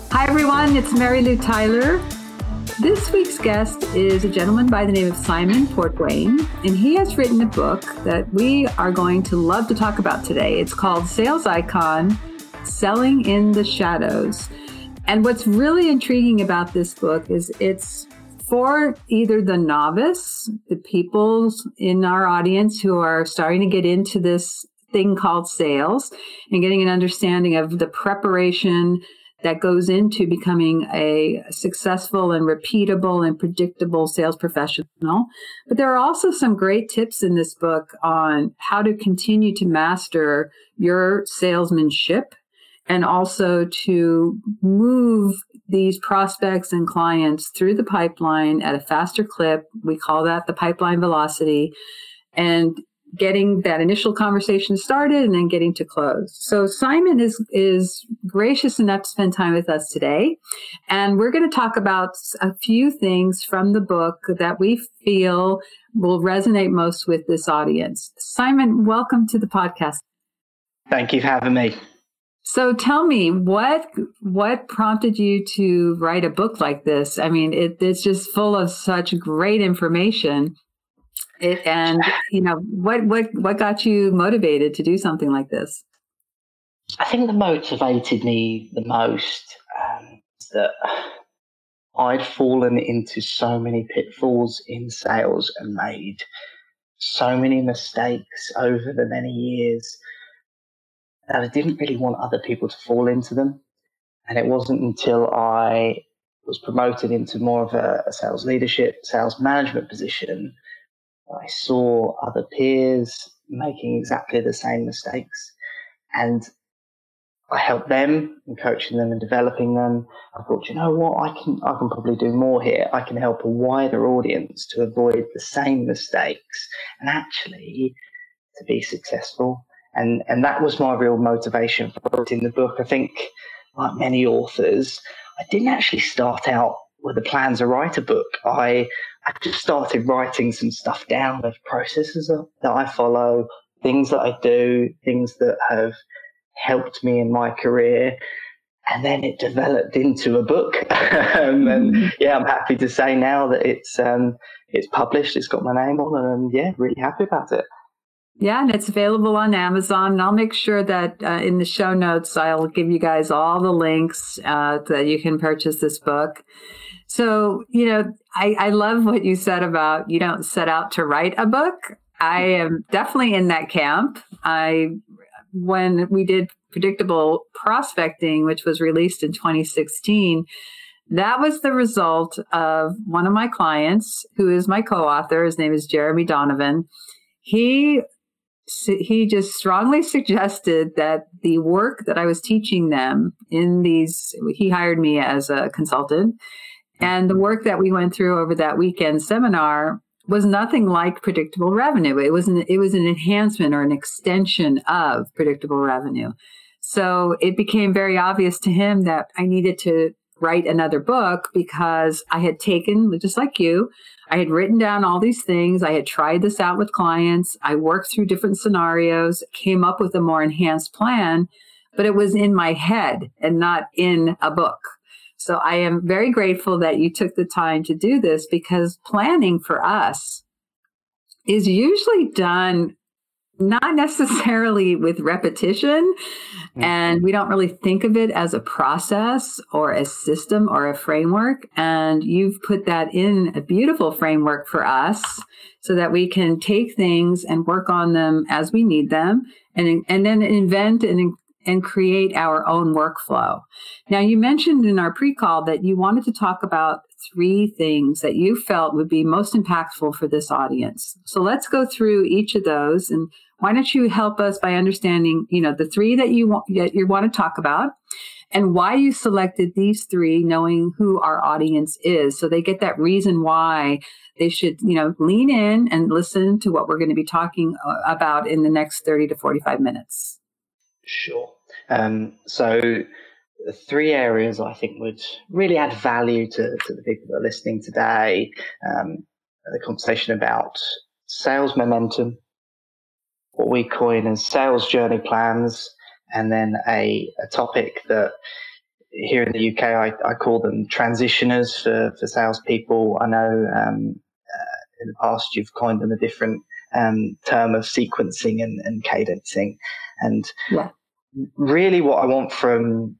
Hi, everyone. It's Mary Lou Tyler. This week's guest is a gentleman by the name of Simon Portwain, and he has written a book that we are going to love to talk about today. It's called Sales Icon, Selling in the Shadows. And what's really intriguing about this book is it's for either the novice, the people in our audience who are starting to get into this thing called sales and getting an understanding of the preparation that goes into becoming a successful and repeatable and predictable sales professional. But there are also some great tips in this book on how to continue to master your salesmanship and also to move these prospects and clients through the pipeline at a faster clip. We call that the pipeline velocity, and getting that initial conversation started and then getting to close. So Simon is gracious enough to spend time with us today. And we're going to talk about a few things from the book that we feel will resonate most with this audience. Simon, welcome to the podcast. Thank you for having me. So tell me, what prompted you to write a book like this? I mean, it's just full of such great information. What got you motivated to do something like this? I think that motivated me the most is that I'd fallen into so many pitfalls in sales and made so many mistakes over the many years that I didn't really want other people to fall into them. And it wasn't until I was promoted into more of a sales leadership, sales management position, I saw other peers making exactly the same mistakes, and I helped them in coaching them and developing them. I thought, you know what, I can probably do more here. I can help a wider audience to avoid the same mistakes and actually to be successful. And that was my real motivation for writing the book. I think, like many authors, I didn't actually start out with a plan to write a book. I just started writing some stuff down of processes that I follow, things that I do, things that have helped me in my career. And then it developed into a book. And yeah, I'm happy to say now that it's published. It's got my name on it, and yeah, really happy about it. Yeah, and it's available on Amazon. And I'll make sure that in the show notes, I'll give you guys all the links that you can purchase this book. So, I love what you said about you don't set out to write a book. I am definitely in that camp. When we did Predictable Prospecting, which was released in 2016, that was the result of one of my clients, who is my co-author. His name is Jeremy Donovan. He just strongly suggested that the work that I was teaching them he hired me as a consultant, and the work that we went through over that weekend seminar was nothing like predictable revenue. It was an enhancement or an extension of predictable revenue. So it became very obvious to him that I needed to write another book, because I had taken, just like you, I had written down all these things. I had tried this out with clients. I worked through different scenarios, came up with a more enhanced plan, but it was in my head and not in a book. So I am very grateful that you took the time to do this, because planning for us is usually done not necessarily with repetition, and we don't really think of it as a process or a system or a framework. And you've put that in a beautiful framework for us so that we can take things and work on them as we need them, and then invent and create our own workflow. Now, you mentioned in our pre-call that you wanted to talk about 3 things that you felt would be most impactful for this audience. So let's go through each of those, and why don't you help us by understanding, the 3 that you want to talk about, and why you selected these 3, knowing who our audience is, so they get that reason why they should, lean in and listen to what we're going to be talking about in the next 30 to 45 minutes. Sure. So the 3 areas I think would really add value to the people that are listening today. The conversation about sales momentum, what we coin as sales journey plans, and then a topic that here in the UK, I call them transitioners for salespeople. I know in the past you've coined them a different term of sequencing and cadencing. And really what I want from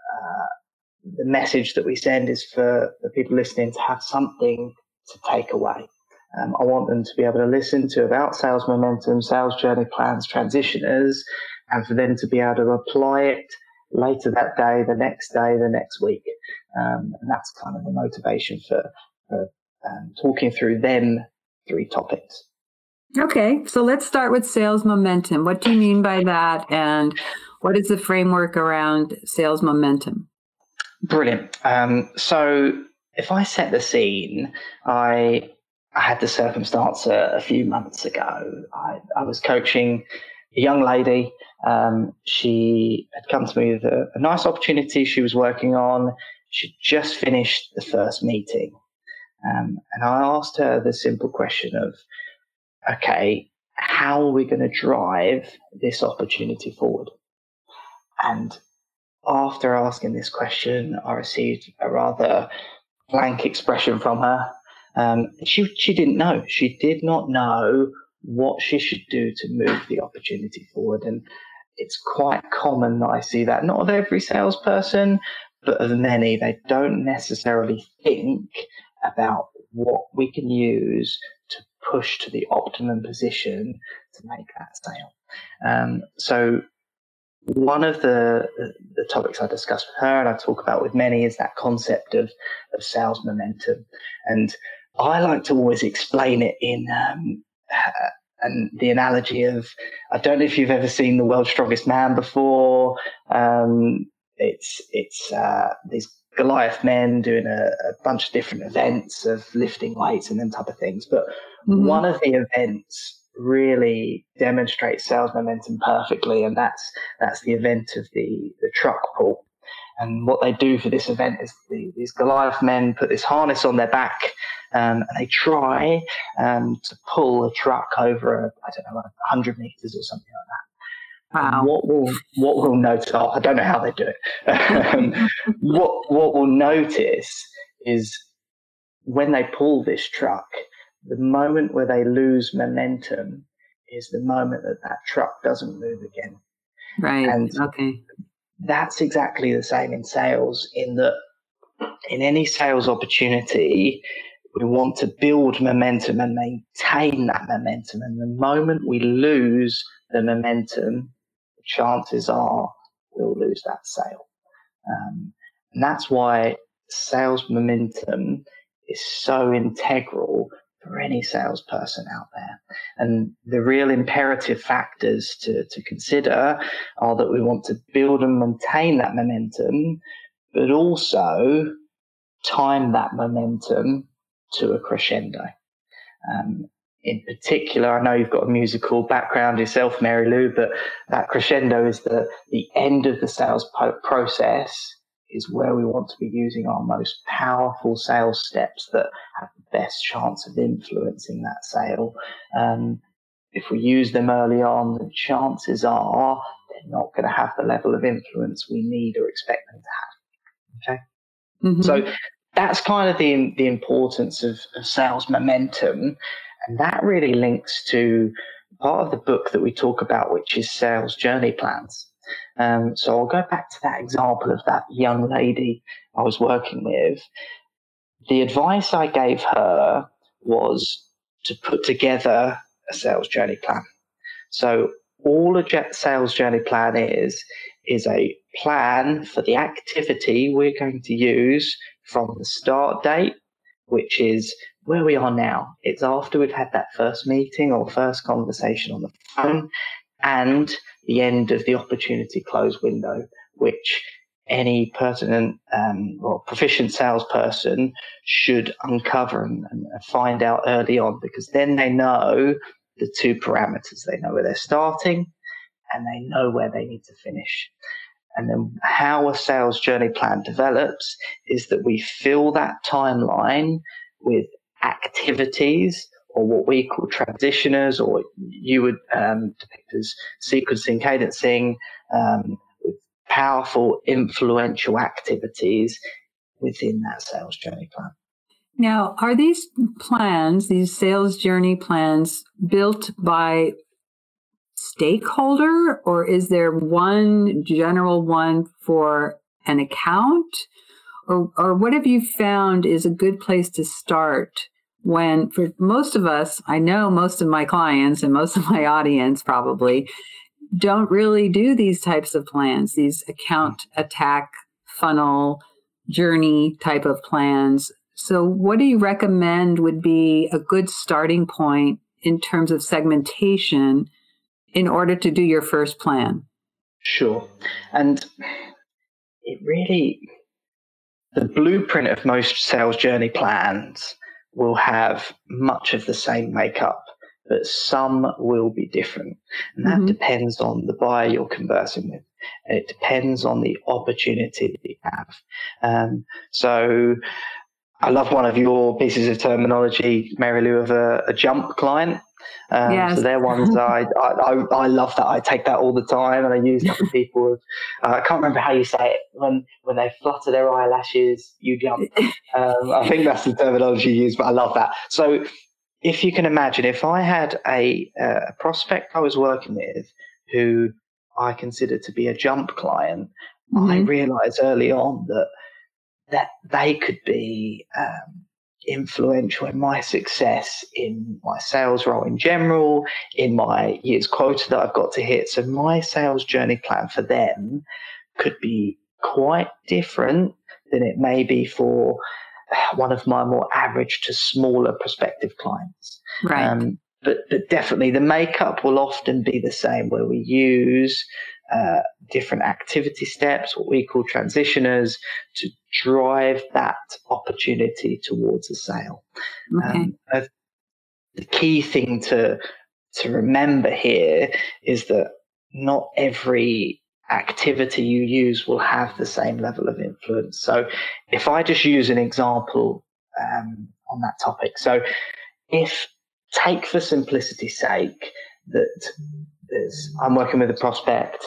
the message that we send is for the people listening to have something to take away. I want them to be able to listen to about sales momentum, sales journey plans, transitioners, and for them to be able to apply it later that day, the next week. And that's kind of the motivation for talking through them 3 topics. Okay, so let's start with sales momentum. What do you mean by that? And what is the framework around sales momentum? Brilliant. So if I set the scene, I had the circumstance a few months ago. I was coaching a young lady. She had come to me with a nice opportunity she was working on. She'd just finished the first meeting. And I asked her the simple question of, okay, how are we going to drive this opportunity forward? And after asking this question, I received a rather blank expression from her. She didn't know. She did not know what she should do to move the opportunity forward. And it's quite common that I see that, not of every salesperson, but of many. They don't necessarily think about what we can use to push to the optimum position to make that sale. So one of the topics I discuss with her and I talk about with many is that concept of sales momentum. And I like to always explain it in and the analogy of, I don't know if you've ever seen The World's Strongest Man before. It's these Goliath men doing a bunch of different events of lifting weights and them type of things. But one of the events really demonstrates sales momentum perfectly, and that's the event of the truck pull. And what they do for this event is these Goliath men put this harness on their back, and they try to pull a truck over 100 meters or something like that. Wow. What we'll notice, I don't know how they do it. What we'll notice is when they pull this truck, the moment where they lose momentum is the moment that truck doesn't move again. Right. And okay. That's exactly the same in sales, in that in any sales opportunity, we want to build momentum and maintain that momentum. And the moment we lose the momentum, the chances are we'll lose that sale. And that's why sales momentum is so integral for any salesperson out there. And the real imperative factors to consider are that we want to build and maintain that momentum, but also time that momentum to a crescendo. In particular, I know you've got a musical background yourself, Mary Lou, but that crescendo is the end of the sales process, is where we want to be using our most powerful sales steps that have the best chance of influencing that sale. If we use them early on, the chances are they're not going to have the level of influence we need or expect them to have. Okay? Mm-hmm. So that's kind of the importance of sales momentum. And that really links to part of the book that we talk about, which is sales journey plans. So I'll go back to that example of that young lady I was working with. The advice I gave her was to put together a sales journey plan. So all a sales journey plan is a plan for the activity we're going to use from the start date, which is where we are now. It's after we've had that first meeting or first conversation on the phone, and the end of the opportunity close window, which any pertinent or proficient salesperson should uncover and find out early on, because then they know the 2 parameters. They know where they're starting and they know where they need to finish. And then how a sales journey plan develops is that we fill that timeline with activities, or what we call transitioners, or you would depict as sequencing, cadencing, with powerful, influential activities within that sales journey plan. Now, are these plans, these sales journey plans, built by stakeholder, or is there one general one for an account? Or what have you found is a good place to start when, for most of us, I know most of my clients and most of my audience probably don't really do these types of plans, these account attack funnel journey type of plans. So what do you recommend would be a good starting point in terms of segmentation in order to do your first plan? Sure. And it really, the blueprint of most sales journey plans will have much of the same makeup, but some will be different. And that depends on the buyer you're conversing with. And it depends on the opportunity that you have. So I love one of your pieces of terminology, Mary Lou, of a jump client. Yes. So they're ones I love that. I take that all the time, and I use that with people. I can't remember how you say it. When they flutter their eyelashes, you jump. I think that's the terminology you use, but I love that. So if you can imagine, if I had a prospect I was working with who I consider to be a jump client, I realized early on that they could be influential in my success in my sales role in general, in my year's quota that I've got to hit. So my sales journey plan for them could be quite different than it may be for one of my more average to smaller prospective clients. Right. But definitely the makeup will often be the same, where we use different activity steps, what we call transitioners, to drive that opportunity towards a sale. Okay. The key thing to remember here is that not every activity you use will have the same level of influence. So if I just use an example on that topic, so if, take for simplicity's sake, that I'm working with a prospect,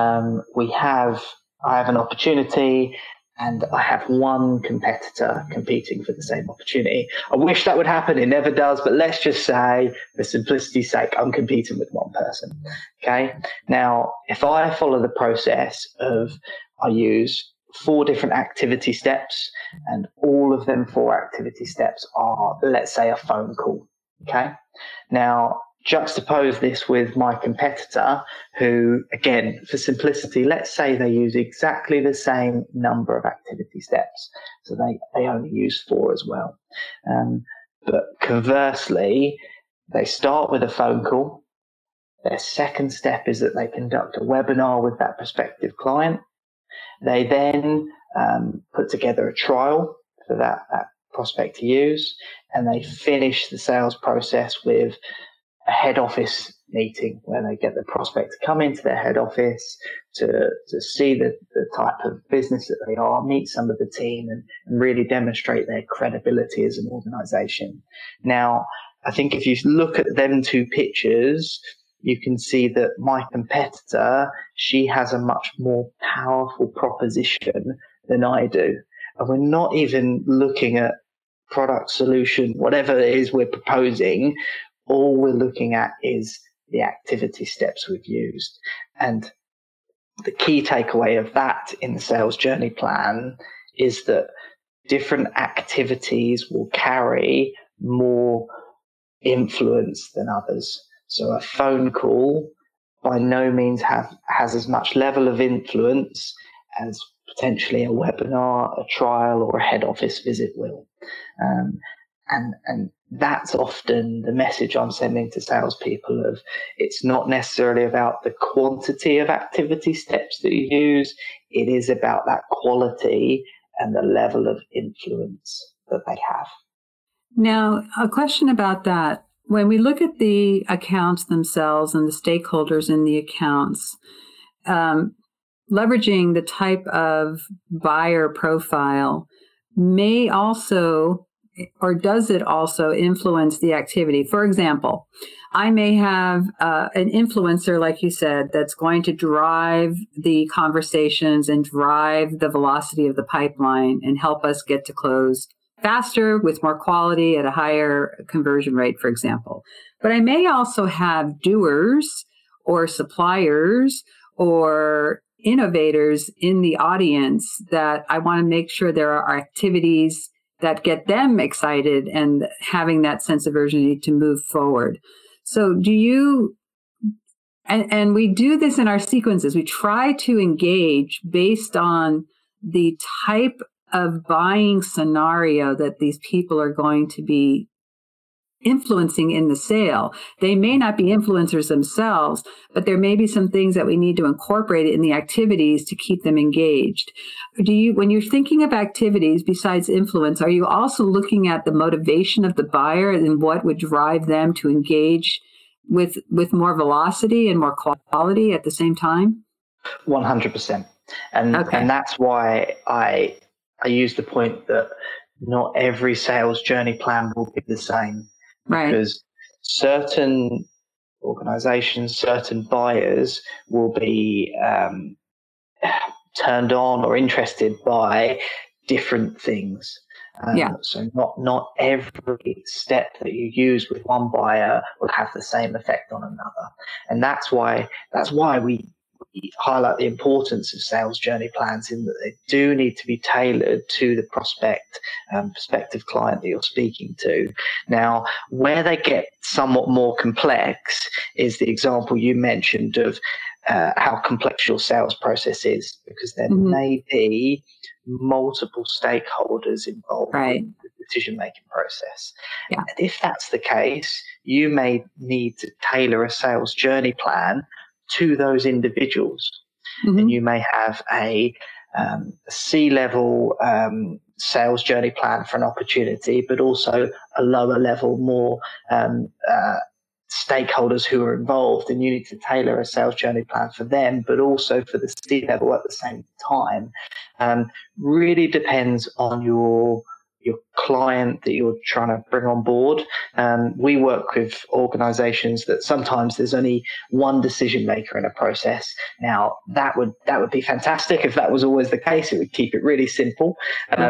I have an opportunity, and I have one competitor competing for the same opportunity. I wish that would happen. It never does, but let's just say, for simplicity's sake, I'm competing with one person. Okay. Now, if I follow the process of, I use 4 different activity steps, and all of them 4 activity steps are, let's say, a phone call. Okay. Now, juxtapose this with my competitor who, again, for simplicity, let's say they use exactly the same number of activity steps. So they only use 4 as well. But conversely, they start with a phone call. Their second step is that they conduct a webinar with that prospective client. They then put together a trial for that prospect to use, and they finish the sales process with a head office meeting where they get the prospect to come into their head office to see the type of business that they are, meet some of the team, and really demonstrate their credibility as an organization. Now, I think if you look at them 2 pictures, you can see that my competitor, she has a much more powerful proposition than I do. And we're not even looking at product, solution, whatever it is we're proposing. All we're looking at is the activity steps we've used. And the key takeaway of that in the sales journey plan is that different activities will carry more influence than others. So a phone call by no means has as much level of influence as potentially a webinar, a trial, or a head office visit will. And that's often the message I'm sending to salespeople of, it's not necessarily about the quantity of activity steps that you use. It is about that quality and the level of influence that they have. Now, a question about that. When we look at the accounts themselves and the stakeholders in the accounts, leveraging the type of buyer profile may also or does it also influence the activity? For example, I may have an influencer, like you said, that's going to drive the conversations and drive the velocity of the pipeline and help us get to close faster with more quality at a higher conversion rate, for example. But I may also have doers or suppliers or innovators in the audience that I want to make sure there are activities that get them excited and having that sense of urgency to move forward. So do you, and we do this in our sequences, we try to engage based on the type of buying scenario that these people are going to be influencing in the sale. They may not be influencers themselves, but there may be some things that we need to incorporate in the activities to keep them engaged. Do you, when you're thinking of activities besides influence, are you also looking at the motivation of the buyer and what would drive them to engage with more velocity and more quality at the same time? 100%. And that's why I use the point that not every sales journey plan will be the same. Right. Because certain organizations, certain buyers will be turned on or interested by different things. So not every step that you use with one buyer will have the same effect on another. And that's why we highlight the importance of sales journey plans, in that they do need to be tailored to the prospective client that you're speaking to. Now, where they get somewhat more complex is the example you mentioned of how complex your sales process is, because there may be multiple stakeholders involved in the decision-making process. Yeah. And if that's the case, you may need to tailor a sales journey plan to those individuals. And you may have a C-level sales journey plan for an opportunity, but also a lower level, more stakeholders who are involved, and you need to tailor a sales journey plan for them, but also for the C-level at the same time. Really depends on your client that you're trying to bring on board. We work with organizations that sometimes there's only one decision maker in a process. Now, that would be fantastic if that was always the case. It would keep it really simple.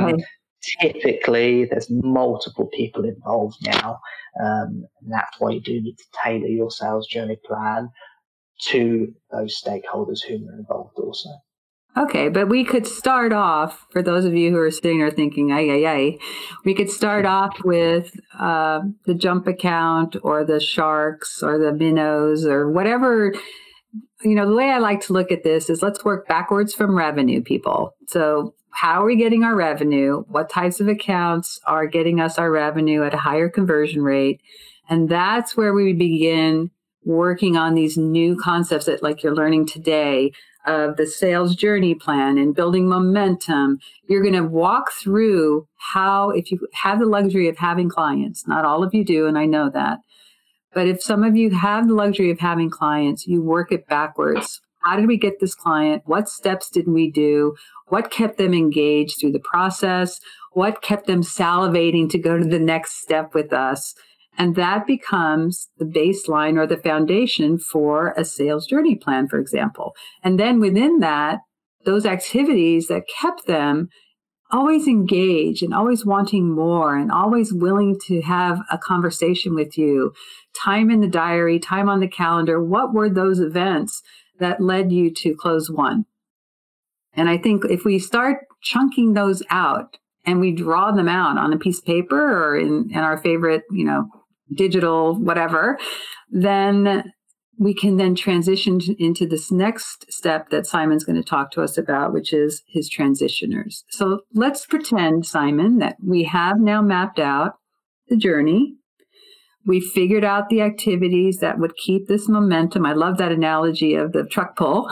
Typically, there's multiple people involved now, and that's why you do need to tailor your sales journey plan to those stakeholders who are involved also. Okay, but we could start off, for those of you who are sitting there thinking, we could start off with the Jump account or the Sharks or the Minnows or whatever. You know, the way I like to look at this is let's work backwards from revenue, people. So how are we getting our revenue? What types of accounts are getting us our revenue at a higher conversion rate? And that's where we begin working on these new concepts that, like you're learning today, of the sales journey plan and building momentum. You're going to walk through how, if you have the luxury of having clients, not all of you do, and I know that, but if some of you have the luxury of having clients, you work it backwards. How did we get this client? What steps did we do? What kept them engaged through the process? What kept them salivating to go to the next step with us? And that becomes the baseline or the foundation for a sales journey plan, for example. And then within that, those activities that kept them always engaged and always wanting more and always willing to have a conversation with you, time in the diary, time on the calendar. What were those events that led you to close one? And I think if we start chunking those out and we draw them out on a piece of paper or in our favorite, digital, whatever, then we can then transition into this next step that Simon's going to talk to us about, which is his transitioners. So let's pretend, Simon, that we have now mapped out the journey. We figured out the activities that would keep this momentum. I love that analogy of the truck pull.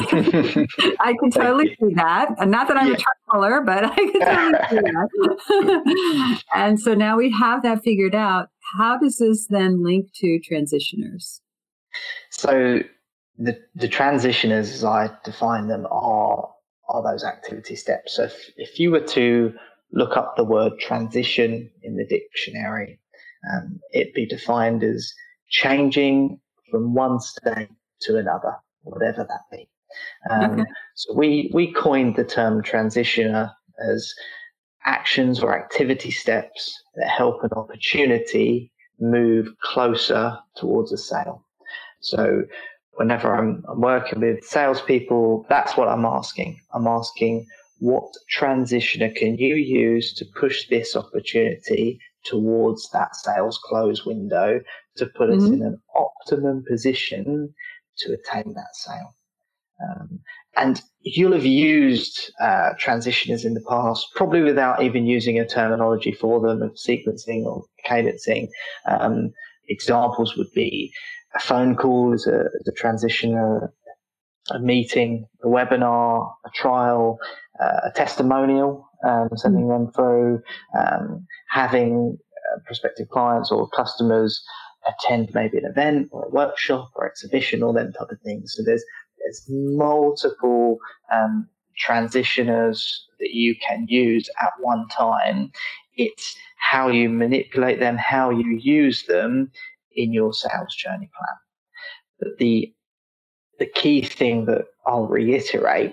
I can totally see that. And not that I'm a truck puller, but I can totally see that. And so now we have that figured out. How does this then link to transitioners? So the transitioners, as I define them, are those activity steps. So if you were to look up the word transition in the dictionary, it'd be defined as changing from one state to another, whatever that be. Okay. So we coined the term transitioner as actions or activity steps that help an opportunity move closer towards a sale. So whenever I'm working with salespeople, that's what I'm asking. I'm asking, what transitioner can you use to push this opportunity towards that sales close window to put us in an optimum position to attain that sale? And you'll have used transitioners in the past, probably without even using a terminology for them of sequencing or cadencing. Examples would be a phone call as a transitioner, a meeting, a webinar, a trial, a testimonial, sending them through, having prospective clients or customers attend maybe an event or a workshop or exhibition or them type of things. So there's multiple transitioners that you can use at one time. It's how you manipulate them, how you use them in your sales journey plan. But the key thing that I'll reiterate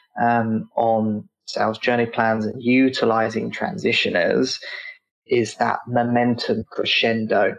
on sales journey plans and utilizing transitioners is that momentum crescendo.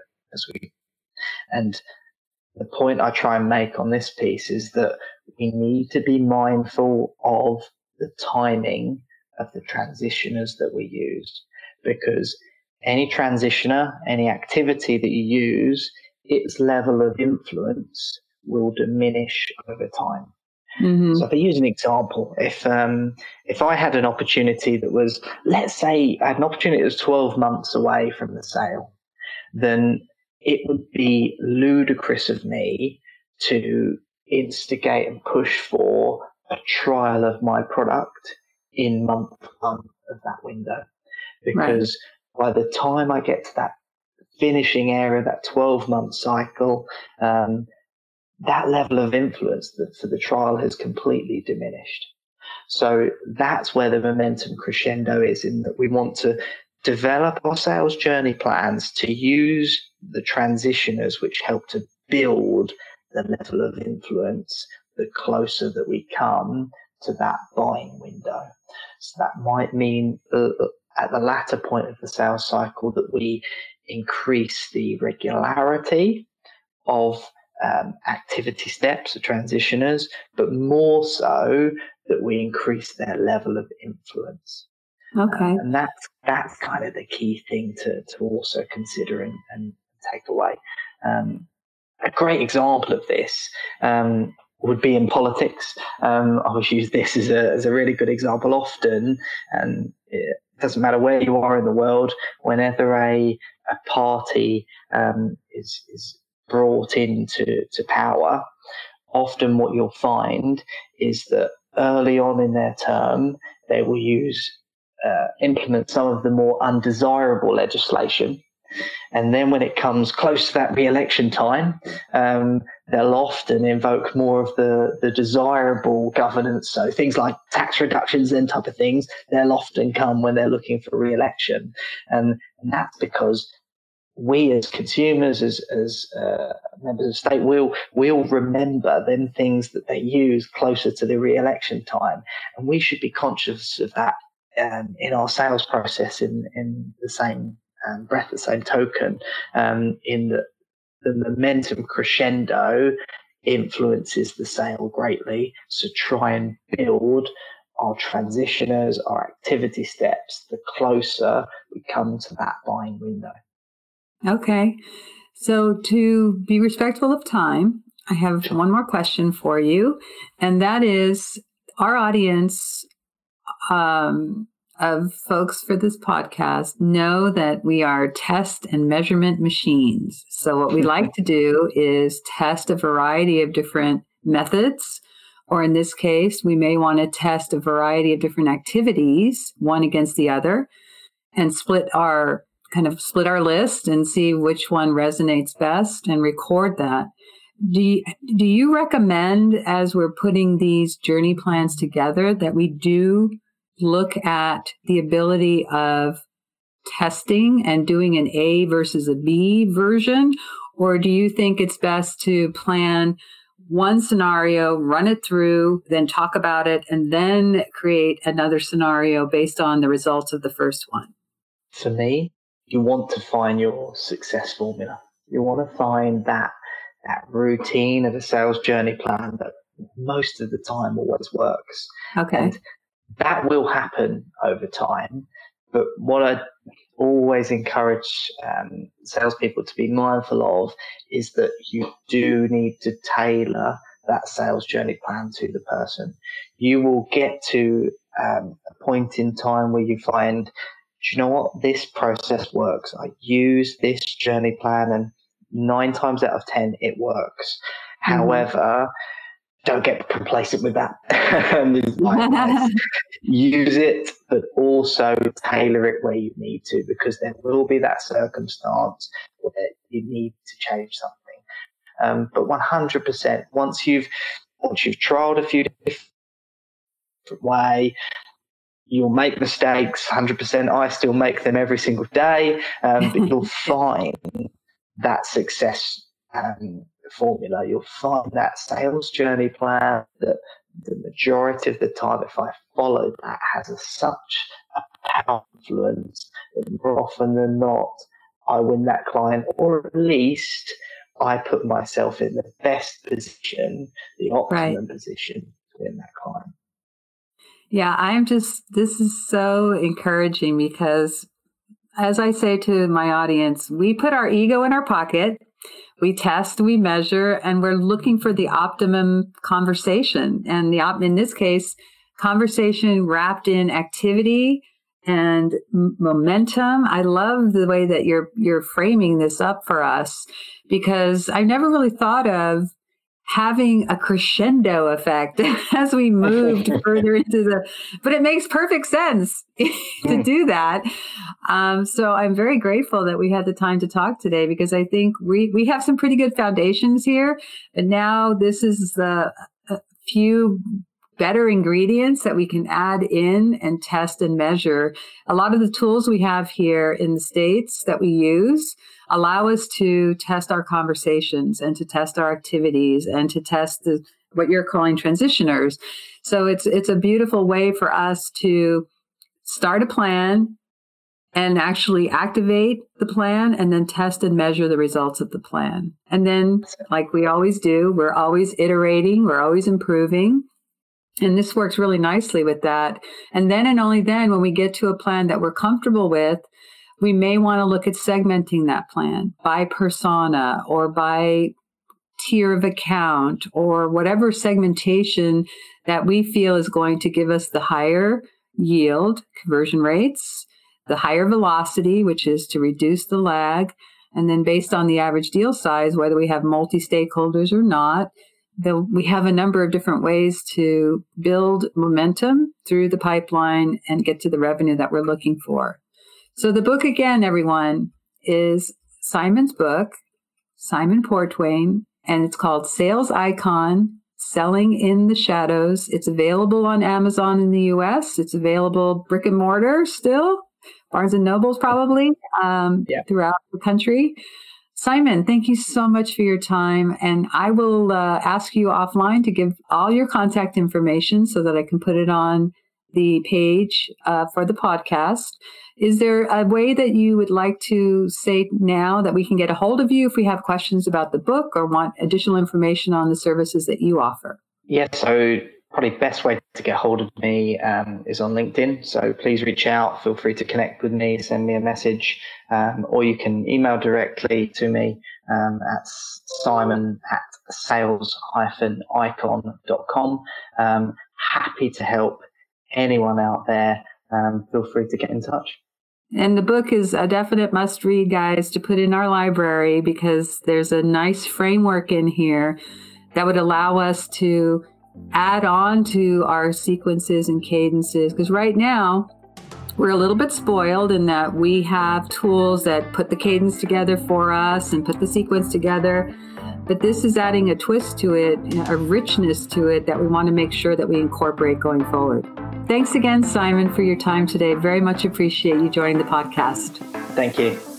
And the point I try and make on this piece is that we need to be mindful of the timing of the transitioners that we use, because any transitioner, any activity that you use, its level of influence will diminish over time. So if I use an example, if I had an opportunity that was, let's say I had an opportunity that was 12 months away from the sale, then it would be ludicrous of me to instigate and push for a trial of my product in month one of that window. Because by the time I get to that finishing area, that 12-month cycle, that level of influence for the trial has completely diminished. So that's where the momentum crescendo is, in that we want to develop our sales journey plans to use the transitioners which help to build the level of influence the closer that we come to that buying window. So that might mean at the latter point of the sales cycle that we increase the regularity of activity steps, the transitioners, but more so that we increase their level of influence. Okay. And that's kind of the key thing to also consider and take away. A great example of this would be in politics. I always use this as a really good example often, and it doesn't matter where you are in the world, whenever a party is brought into power, often what you'll find is that early on in their term, they will implement some of the more undesirable legislation. And then when it comes close to that re-election time, they'll often invoke more of the desirable governance. So things like tax reductions, them type of things, they'll often come when they're looking for re-election. And that's because we as consumers, as members of state, we'll remember them things that they use closer to the re-election time. And we should be conscious of that in our sales process in the same breath, the same token, in the momentum crescendo influences the sale greatly. So try and build our transitioners, our activity steps, the closer we come to that buying window. Okay. So to be respectful of time, I have one more question for you, and that is, our audience of folks for this podcast know that we are test and measurement machines. So what we like to do is test a variety of different methods, or in this case, we may want to test a variety of different activities, one against the other, and split our list and see which one resonates best and record that. Do you recommend, as we're putting these journey plans together, that we do look at the ability of testing and doing an A versus a B version? Or do you think it's best to plan one scenario, run it through, then talk about it, and then create another scenario based on the results of the first one? For me, you want to find your success formula. You want to find that routine of a sales journey plan that most of the time always works. Okay. And that will happen over time. But what I always encourage salespeople to be mindful of is that you do need to tailor that sales journey plan to the person. You will get to a point in time where you find, do you know what, this process works. I use this journey plan and 9 times out of 10 it works. Mm-hmm. However, don't get complacent with that. Use it, but also tailor it where you need to, because there will be that circumstance where you need to change something. But 100%, once you've trialed a few different ways, you'll make mistakes. 100%, I still make them every single day, but you'll find that success formula. You'll find that sales journey plan that the majority of the time, if I follow that, has such a powerful influence that more often than not, I win that client, or at least I put myself in the best position, the optimum position to win that client. Yeah, this is so encouraging because, as I say to my audience, we put our ego in our pocket. We test, we measure, and we're looking for the optimum conversation. And in this case, conversation wrapped in activity and momentum. I love the way that you're framing this up for us, because I never really thought of having a crescendo effect as we moved further into but it makes perfect sense to do that. So I'm very grateful that we had the time to talk today, because I think we have some pretty good foundations here, and now this is a few better ingredients that we can add in and test and measure. A lot of the tools we have here in the States that we use allow us to test our conversations and to test our activities and to test what you're calling transitioners. So it's a beautiful way for us to start a plan and actually activate the plan and then test and measure the results of the plan. And then, like we always do, we're always iterating, we're always improving. And this works really nicely with that. And then and only then, when we get to a plan that we're comfortable with, we may want to look at segmenting that plan by persona or by tier of account or whatever segmentation that we feel is going to give us the higher yield conversion rates, the higher velocity, which is to reduce the lag. And then based on the average deal size, whether we have multi-stakeholders or not, we have a number of different ways to build momentum through the pipeline and get to the revenue that we're looking for. So the book, again, everyone, is Simon's book, Simon Portwain, and it's called Sales Icon, Selling in the Shadows. It's available on Amazon in the U.S. It's available brick and mortar still, Barnes & Noble's probably, throughout the country. Simon, thank you so much for your time. And I will ask you offline to give all your contact information so that I can put it on the page for the podcast. Is there a way that you would like to say now that we can get a hold of you if we have questions about the book or want additional information on the services that you offer? Yes, so probably best way to get hold of me is on LinkedIn. So please reach out, feel free to connect with me, send me a message, or you can email directly to me at simon@sales-icon.com. Happy to help anyone out there. Feel free to get in touch. And the book is a definite must read, guys, to put in our library, because there's a nice framework in here that would allow us to add on to our sequences and cadences. Because right now, we're a little bit spoiled in that we have tools that put the cadence together for us and put the sequence together. But this is adding a twist to it, a richness to it that we want to make sure that we incorporate going forward. Thanks again, Simon, for your time today. Very much appreciate you joining the podcast. Thank you.